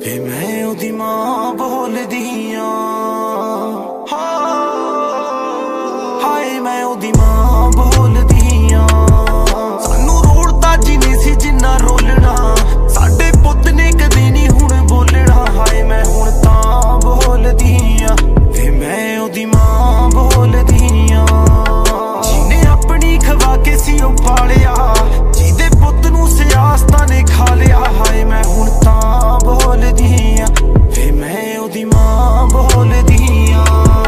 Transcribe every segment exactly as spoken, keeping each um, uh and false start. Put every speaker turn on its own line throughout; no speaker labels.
ਵੇ ਮੈਂ ਉਹਦੀ ਮਾਂ ਬੋਲਦੀ ਆਂ, ਹਾਏ ਮੈਂ ਉਹਦੀ ਮਾਂ ਬੋਲਦੀ ਆਂ। ਸਾਨੂੰ ਰੋੜਦਾ ਜਿਵੇਂ ਸੀ ਜਿੰਨਾ ਰੋਲਣਾ, ਸਾਡੇ ਪੁੱਤ ਨੇ ਕਦੇ ਨਹੀਂ ਹੁਣ ਬੋਲਣਾ। ਹਾਏ ਮੈਂ ਹੁਣ ਤਾਂ ਬੋਲਦੀ ਆਂ, ਵੇ ਮੈਂ ਉਹਦੀ ਮਾਂ ਬੋਲਦੀ ਆਂ। ਜਿਹਨੇ ਆਪਣੀ ਖਵਾ ਕੇ ਸੀ ਉਹ ਪਾਲਿਆ, ਜਿਹਦੇ ਪੁੱਤ ਨੂੰ ਸਿਆਸਤਾਂ ਨੇ ਖਾ ਲਿਆ। ਹਾਏ ਮੈਂ ਹੁਣ ਤਾਂ ਬੋਲਦੀ ਆਂ, ਵੇ ਮੈਂ ਉਹਦੀ ਮਾਂ ਬੋਲਦੀ ਆਂ।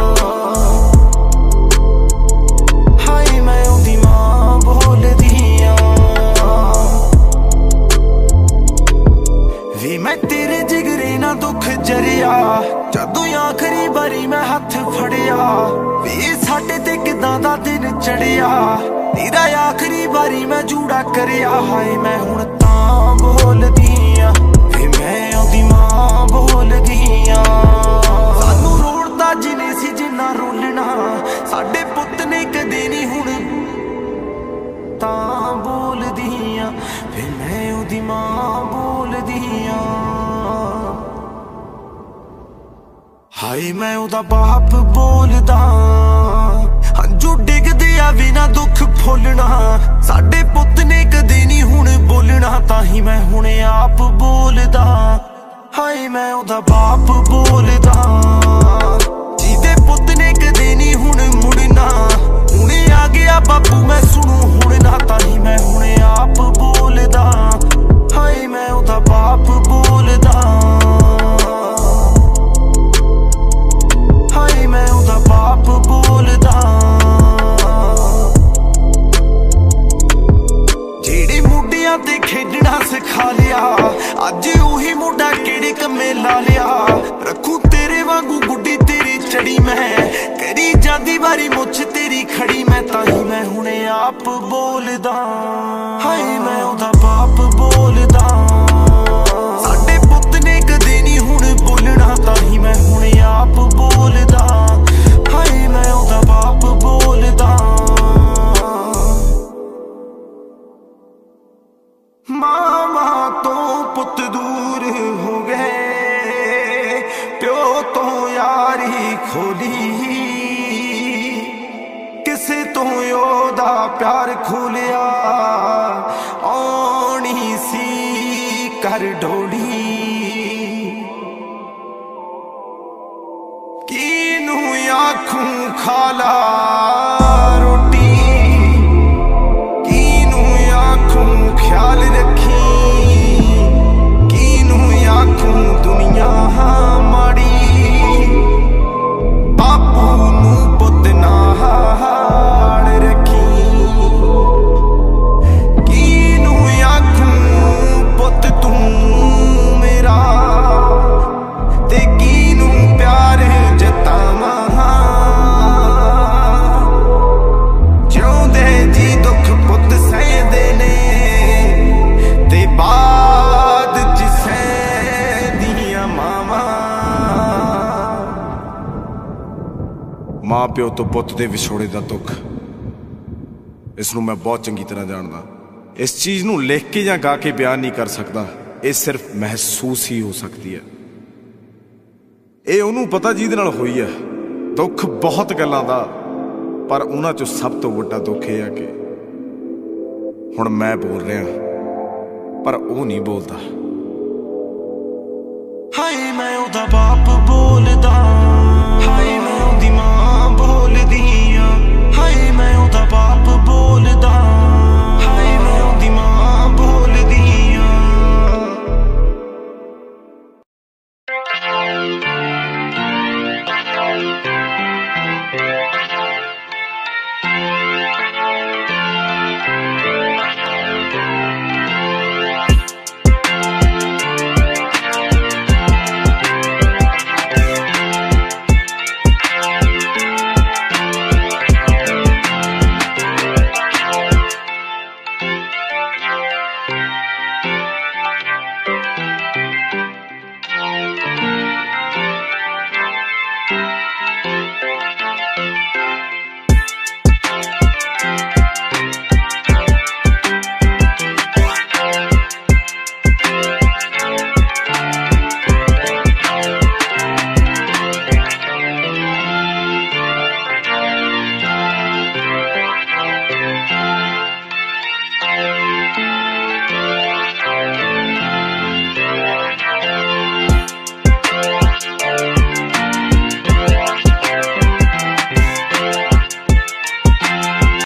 ਹਾਏ ਮੈਂ ਉਹਦੀ ਮਾਂ ਬੋਲਦੀ ਆਂ। ਵੇ ਮੈਂ ਤੇਰੇ ਜਿਗਰੇ ਨਾਲ ਦੁੱਖ ਜਰਿਆ, ਜਦੋਂ ਆਖਰੀ ਵਾਰੀ ਮੈਂ ਹੱਥ ਫੜਿਆ। ਵੇ ਸਾਡੇ ਤੇ ਕਿਦਾਂ ਦਾ ਦਿਨ ਚੜਿਆ, ਤੇਰਾ ਆਖਰੀ ਵਾਰੀ ਮੈਂ ਜੂੜਾ ਕਰਿਆ। ਹਾਏ ਮੈਂ ਹੁਣ ਤਾਂ ਬੋਲਦੀ ਆਂ, ਵੇ ਮੈਂ ਉਹਦੀ ਮਾਂ ਬੋਲਦੀ ਆਂ। ਸਾਨੂੰ ਰੋੜਦਾ ਜਿਵੇਂ ਸੀ ਜਿੰਨਾ ਰੋਲਣਾ, ਸਾਡੇ ਪੁੱਤ ਨੇ ਕਦੇ ਨਹੀਂ ਹੁਣ ਤਾਂ ਬੋਲਦੀ ਆਂ, ਵੇ ਮੈਂ ਉਹਦੀ ਮਾਂ ਬੋਲਦੀ ਆਂ। ਹਾਏ ਮੈਂ ਉਹਦਾ ਬਾਪ ਬੋਲਦਾ, ਹੰਝੂ ਡਿੱਗਦੇ ਆ ਬਿਨਾ ਦੁੱਖ ਫੁੱਲਣਾ। ਸਾਡੇ ਪੁੱਤ ਨੇ ਕਦੇ ਨਹੀਂ ਹੁਣ ਬੋਲਣਾ, ਤਾਂ ਹੀ ਮੈਂ ਹੁਣ ਆਪ ਬੋਲਦਾ। ਹਾਏ ਮੈਂ ਉਹਦਾ ਬਾਪ ਬੋਲਦਾ, ਜਿਹਦੇ ਪੁੱਤ ਨੇ ਕਦੇ ਨਹੀਂ ਹੁਣ ਮੁੜਨਾ। ਹੁਣੇ ਆ ਗਿਆ ਬਾਪੂ ਮੈਂ ਸੁਣੂ ਹੁਣ ਨਾ, ਤਾਂ ਹੀ ਮੈਂ ਹੁਣ ਆਪ ਬੋਲਦਾ। ਹਾਏ ਮੈਂ ਉਹਦਾ ਬਾਪ ਬੋਲਦਾ, ਹਾਏ ਮੈਂ ਉਹਦਾ ਬਾਪ ਬੋਲਦਾ। ਜਿਹੜੇ ਮੁੰਡਿਆਂ ਤੇ ਖੇਡਣਾ ਸਿਖਾ ਲਿਆ, ਅੱਜ ਉਹੀ ਮੁੰਡਾ ਕਿਹੜੇ ਕੰਮੇ ਲਾ ਲਿਆ। ਰੱਖੂ ਤੇਰੇ ਵਾਂਗੂ ਗੁੱਡੀ ਤੇਰੀ ਚੜੀ ਮੈਂ, ਕਰੀ ਜਾਂਦੀ ਵਾਰੀ ਮੁੱਛ ਤੇਰੀ ਖੜੀ ਮੈਂ, ਤਾਂ ਹੀ ਮੈਂ ਹੁਣ ਆਪ ਬੋਲਦਾ। ਹਾਏ ਮੈਂ ਉਹਦਾ ਬਾਪ ਬੋਲਦਾ, ਸਾਡੇ ਪੁੱਤ ਨੇ ਕਦੇ ਨਹੀਂ ਹੁਣ ਬੋਲਣਾ, ਤਾਂ ਹੀ ਮੈਂ ਹੁਣ ਆਪ ਬੋਲਦਾ। ਹਾਏ ਮੈਂ ਉਹਦਾ ਬਾਪ ਬੋਲਦਾ। ਮਾਂ ਤੋਂ ਪੁੱਤ ਦੂਰ ਹੋ ਗਏ, ਪਿਓ ਤੋਂ ਯਾਰੀ ਖੋਲੀ, ਕਿਸੇ ਤੋਂ ਉਹਦਾ ਪਿਆਰ ਖੋਲਿਆ। ਆਉਣੀ ਸੀ ਕਰ ਢੋਲੀ, ਕਿਨੂੰ ਆਖੂੰ ਖਾਲਾ ਰੋਟੀ, ਕਿਨੂੰ ਆਖੂੰ ਖਿਆਲ ਰੱਖੀ, ਕਿਨੂੰ ਆਖੂੰ ਦੁਨੀਆ ਮਾੜੀ। ਬਾਪੂ ਨੂੰ ਪੁੱਤ ਨਾਲ ਰੱਖੀ, ਕਿਨੂੰ ਆਖੂੰ ਪੁੱਤ ਤੂੰ ਮੇਰਾ, ਤੇ ਕਿਨੂੰ ਪਿਆਰ ਜਤਾਵਾਂ। ਜਿਉਂਦੇ ਜੀ ਦੁੱਖ ਪੁੱਤ ਸਹਿੰਦੇ ਨੇ, ਤੇ ਬਾਅਦ ਚ ਸਹਿੰਦੀਆਂ ਮਾਵਾਂ।
ਮਾਂ ਪਿਓ ਤੋਂ ਪੁੱਤ ਦੇ ਵਿਛੋੜੇ ਦਾ ਦੁੱਖ, ਇਸ ਨੂੰ ਮੈਂ ਬਹੁਤ ਚੰਗੀ ਤਰ੍ਹਾਂ ਜਾਣਦਾ। ਇਸ ਚੀਜ਼ ਨੂੰ ਲਿਖ ਕੇ ਜਾਂ ਗਾ ਕੇ ਬਿਆਨ ਨਹੀਂ ਕਰ ਸਕਦਾ, ਇਹ ਸਿਰਫ ਮਹਿਸੂਸ ਹੀ ਹੋ ਸਕਦੀ ਹੈ। ਇਹ ਉਹਨੂੰ ਪਤਾ ਜਿਹਦੇ ਨਾਲ ਹੋਈ ਹੈ। ਦੁੱਖ ਬਹੁਤ ਗੱਲਾਂ ਦਾ, ਪਰ ਉਹਨਾਂ ਚੋਂ ਸਭ ਤੋਂ ਵੱਡਾ ਦੁੱਖ ਇਹ ਹੈ ਕਿ ਹੁਣ ਮੈਂ ਬੋਲ ਰਿਹਾ ਪਰ ਉਹ ਨਹੀਂ ਬੋਲਦਾ।
ਹਾਏ ਮੈਂ ਉਹਦਾ ਬਾਪ ਬੋਲ